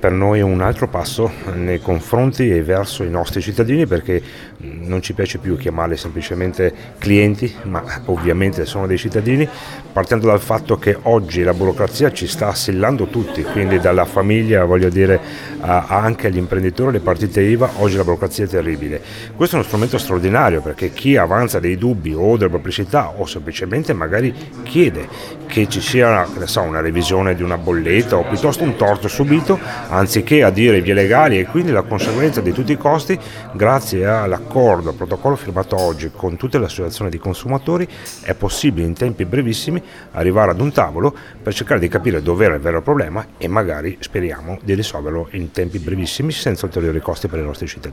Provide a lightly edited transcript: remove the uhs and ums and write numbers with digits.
per noi un altro passo nei confronti e verso i nostri cittadini, perché non ci piace più chiamarli semplicemente clienti, ma ovviamente sono dei cittadini, partendo dal fatto che oggi la burocrazia ci sta assillando tutti, quindi dalla famiglia, voglio dire, anche agli imprenditori, alle partite IVA. Oggi la burocrazia è terribile. Questo è uno strumento straordinario, perché chi avanza dei dubbi o delle perplessità o semplicemente magari chiede che ci sia una revisione di una bolletta o piuttosto un torto subito, anziché adire vie legali e quindi la conseguenza di tutti i costi, grazie all'accordo, al protocollo firmato oggi con tutte le associazioni di consumatori, è possibile in tempi brevissimi arrivare ad un tavolo per cercare di capire dove era il vero problema e magari speriamo di risolverlo in tempi brevissimi senza ulteriori costi per i nostri cittadini.